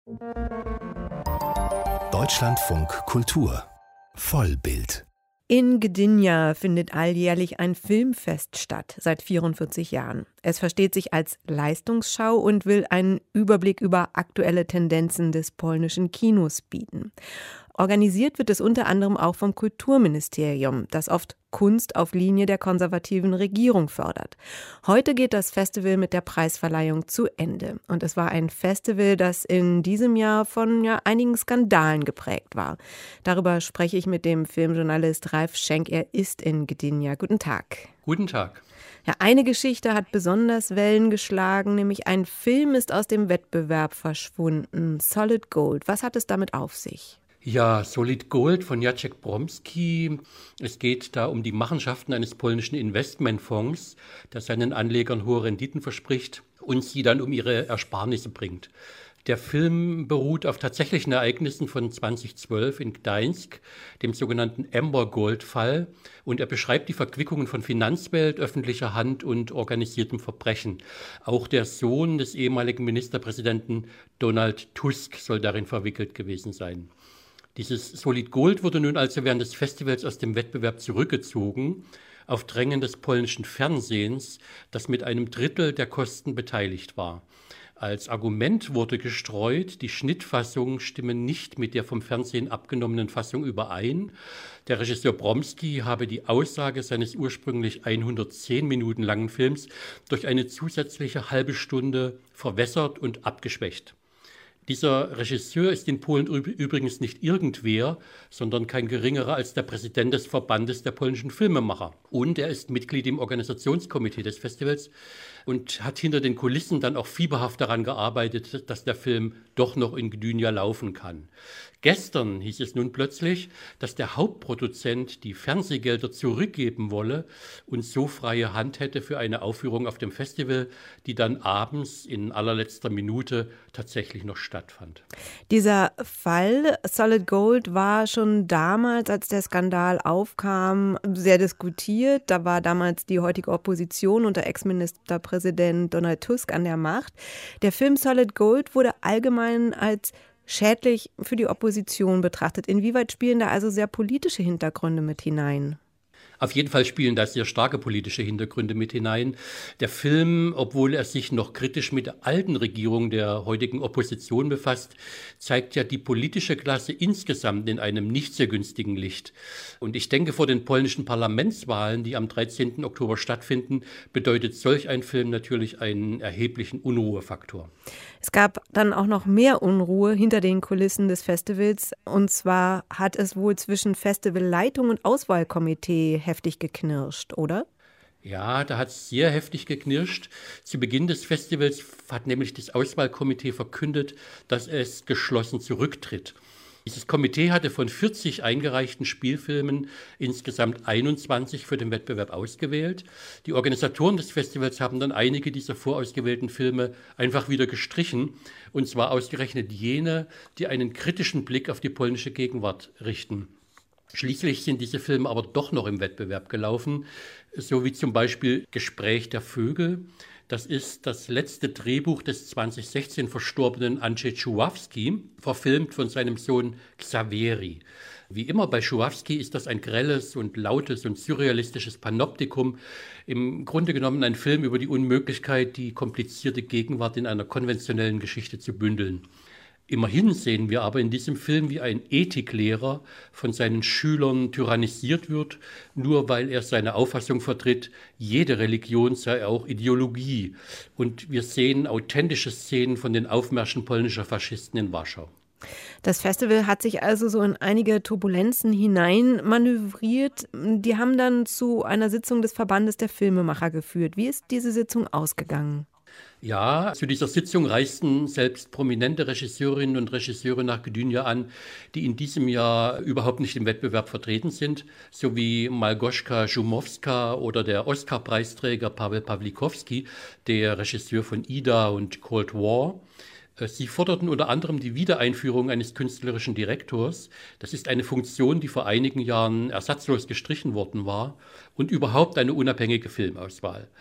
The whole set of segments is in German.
Deutschlandfunk Kultur Vollbild. In Gdynia findet alljährlich ein Filmfest statt, seit 44 Jahren. Es versteht sich als Leistungsschau und will einen Überblick über aktuelle Tendenzen des polnischen Kinos bieten. Organisiert wird es unter anderem auch vom Kulturministerium, das oft Kunst auf Linie der konservativen Regierung fördert. Heute geht das Festival mit der Preisverleihung zu Ende. Und es war ein Festival, das in diesem Jahr von einigen Skandalen geprägt war. Darüber spreche ich mit dem Filmjournalist Ralf Schenk. Er ist in Gdynia. Guten Tag. Guten Tag. Ja, eine Geschichte hat besonders Wellen geschlagen, nämlich ein Film ist aus dem Wettbewerb verschwunden. Solid Gold. Was hat es damit auf sich? Ja, Solid Gold von Jacek Bromski. Es geht da um die Machenschaften eines polnischen Investmentfonds, der seinen Anlegern hohe Renditen verspricht und sie dann um ihre Ersparnisse bringt. Der Film beruht auf tatsächlichen Ereignissen von 2012 in Gdańsk, dem sogenannten Amber Gold-Fall, und er beschreibt die Verquickungen von Finanzwelt, öffentlicher Hand und organisiertem Verbrechen. Auch der Sohn des ehemaligen Ministerpräsidenten Donald Tusk soll darin verwickelt gewesen sein. Dieses Solid Gold wurde nun also während des Festivals aus dem Wettbewerb zurückgezogen, auf Drängen des polnischen Fernsehens, das mit einem Drittel der Kosten beteiligt war. Als Argument wurde gestreut, die Schnittfassungen stimmen nicht mit der vom Fernsehen abgenommenen Fassung überein. Der Regisseur Bromski habe die Aussage seines ursprünglich 110 Minuten langen Films durch eine zusätzliche halbe Stunde verwässert und abgeschwächt. Dieser Regisseur ist in Polen übrigens nicht irgendwer, sondern kein geringerer als der Präsident des Verbandes der polnischen Filmemacher. Und er ist Mitglied im Organisationskomitee des Festivals und hat hinter den Kulissen dann auch fieberhaft daran gearbeitet, dass der Film doch noch in Gdynia laufen kann. Gestern hieß es nun plötzlich, dass der Hauptproduzent die Fernsehgelder zurückgeben wolle und so freie Hand hätte für eine Aufführung auf dem Festival, die dann abends in allerletzter Minute tatsächlich noch stattfand. Dieser Fall Solid Gold war schon damals, als der Skandal aufkam, sehr diskutiert. Da war damals die heutige Opposition unter Ex-Ministerpräsident Donald Tusk an der Macht. Der Film Solid Gold wurde allgemein als schädlich für die Opposition betrachtet. Inwieweit spielen da also sehr politische Hintergründe mit hinein? Auf jeden Fall spielen da sehr starke politische Hintergründe mit hinein. Der Film, obwohl er sich noch kritisch mit der alten Regierung der heutigen Opposition befasst, zeigt ja die politische Klasse insgesamt in einem nicht sehr günstigen Licht. Und ich denke, vor den polnischen Parlamentswahlen, die am 13. Oktober stattfinden, bedeutet solch ein Film natürlich einen erheblichen Unruhefaktor. Es gab dann auch noch mehr Unruhe hinter den Kulissen des Festivals. Und zwar hat es wohl zwischen Festivalleitung und Auswahlkomitee heftig geknirscht, oder? Ja, da hat es sehr heftig geknirscht. Zu Beginn des Festivals hat nämlich das Auswahlkomitee verkündet, dass es geschlossen zurücktritt. Dieses Komitee hatte von 40 eingereichten Spielfilmen insgesamt 21 für den Wettbewerb ausgewählt. Die Organisatoren des Festivals haben dann einige dieser vorausgewählten Filme einfach wieder gestrichen, und zwar ausgerechnet jene, die einen kritischen Blick auf die polnische Gegenwart richten. Schließlich sind diese Filme aber doch noch im Wettbewerb gelaufen, so wie zum Beispiel Gespräch der Vögel. Das ist das letzte Drehbuch des 2016 verstorbenen Andrzej Czuławski, verfilmt von seinem Sohn Xavieri. Wie immer bei Czuławski ist das ein grelles und lautes und surrealistisches Panoptikum. Im Grunde genommen ein Film über die Unmöglichkeit, die komplizierte Gegenwart in einer konventionellen Geschichte zu bündeln. Immerhin sehen wir aber in diesem Film, wie ein Ethiklehrer von seinen Schülern tyrannisiert wird, nur weil er seine Auffassung vertritt, jede Religion sei auch Ideologie. Und wir sehen authentische Szenen von den Aufmärschen polnischer Faschisten in Warschau. Das Festival hat sich also so in einige Turbulenzen hinein manövriert. Die haben dann zu einer Sitzung des Verbandes der Filmemacher geführt. Wie ist diese Sitzung ausgegangen? Ja, zu dieser Sitzung reisten selbst prominente Regisseurinnen und Regisseure nach Gdynia an, die in diesem Jahr überhaupt nicht im Wettbewerb vertreten sind, sowie Malgorzata Szumowska oder der Oscar-Preisträger Paweł Pawlikowski, der Regisseur von Ida und Cold War. Sie forderten unter anderem die Wiedereinführung eines künstlerischen Direktors. Das ist eine Funktion, die vor einigen Jahren ersatzlos gestrichen worden war, und überhaupt eine unabhängige Filmauswahl.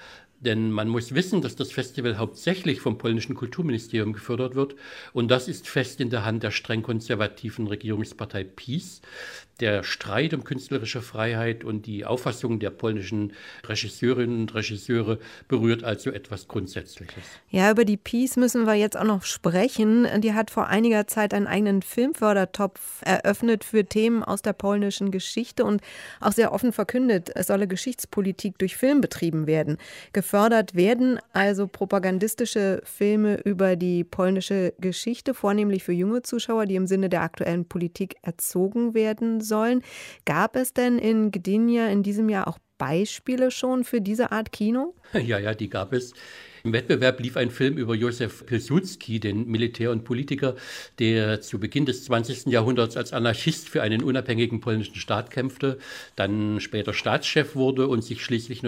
Denn man muss wissen, dass das Festival hauptsächlich vom polnischen Kulturministerium gefördert wird. Und das ist fest in der Hand der streng konservativen Regierungspartei PiS. Der Streit um künstlerische Freiheit und die Auffassung der polnischen Regisseurinnen und Regisseure berührt also etwas Grundsätzliches. Ja, über die PiS müssen wir jetzt auch noch sprechen. Die hat vor einiger Zeit einen eigenen Filmfördertopf eröffnet für Themen aus der polnischen Geschichte und auch sehr offen verkündet, es solle Geschichtspolitik durch Film betrieben werden. Gefördert werden also propagandistische Filme über die polnische Geschichte, vornehmlich für junge Zuschauer, die im Sinne der aktuellen Politik erzogen werden sollen. Gab es denn in Gdynia in diesem Jahr auch Beispiele schon für diese Art Kino? Ja, die gab es. Im Wettbewerb lief ein Film über Josef Pilsudski, den Militär und Politiker, der zu Beginn des 20. Jahrhunderts als Anarchist für einen unabhängigen polnischen Staat kämpfte, dann später Staatschef wurde und sich schließlich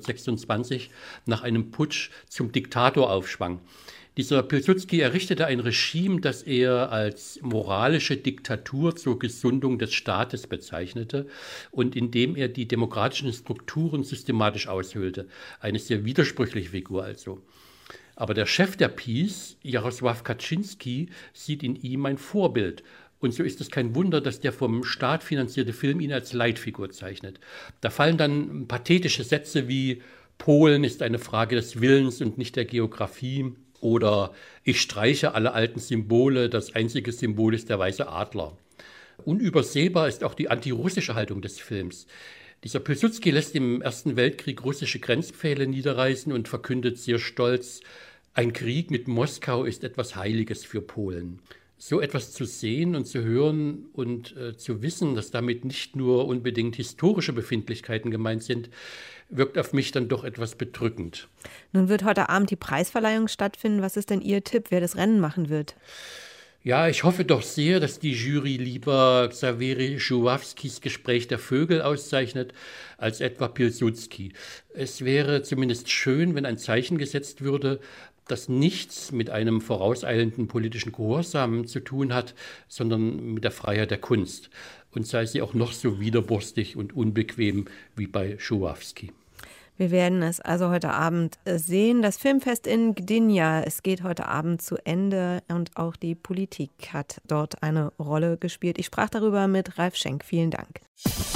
1926 nach einem Putsch zum Diktator aufschwang. Dieser Pilsudski errichtete ein Regime, das er als moralische Diktatur zur Gesundung des Staates bezeichnete und in dem er die demokratischen Strukturen systematisch aushöhlte. Eine sehr widersprüchliche Figur also. Aber der Chef der PiS, Jarosław Kaczyński, sieht in ihm ein Vorbild. Und so ist es kein Wunder, dass der vom Staat finanzierte Film ihn als Leitfigur zeichnet. Da fallen dann pathetische Sätze wie „Polen ist eine Frage des Willens und nicht der Geografie“. Oder „Ich streiche alle alten Symbole, das einzige Symbol ist der weiße Adler“. Unübersehbar ist auch die antirussische Haltung des Films. Dieser Pilsudski lässt im Ersten Weltkrieg russische Grenzpfähle niederreißen und verkündet sehr stolz: „Ein Krieg mit Moskau ist etwas Heiliges für Polen“. So etwas zu sehen und zu hören und zu wissen, dass damit nicht nur unbedingt historische Befindlichkeiten gemeint sind, wirkt auf mich dann doch etwas bedrückend. Nun wird heute Abend die Preisverleihung stattfinden. Was ist denn Ihr Tipp, wer das Rennen machen wird? Ja, ich hoffe doch sehr, dass die Jury lieber Xawery Żuławskis Gespräch der Vögel auszeichnet, als etwa Pilsudski. Es wäre zumindest schön, wenn ein Zeichen gesetzt würde, das nichts mit einem vorauseilenden politischen Gehorsam zu tun hat, sondern mit der Freiheit der Kunst. Und sei sie auch noch so widerborstig und unbequem wie bei Żuławski. Wir werden es also heute Abend sehen. Das Filmfest in Gdynia, es geht heute Abend zu Ende und auch die Politik hat dort eine Rolle gespielt. Ich sprach darüber mit Ralf Schenk. Vielen Dank.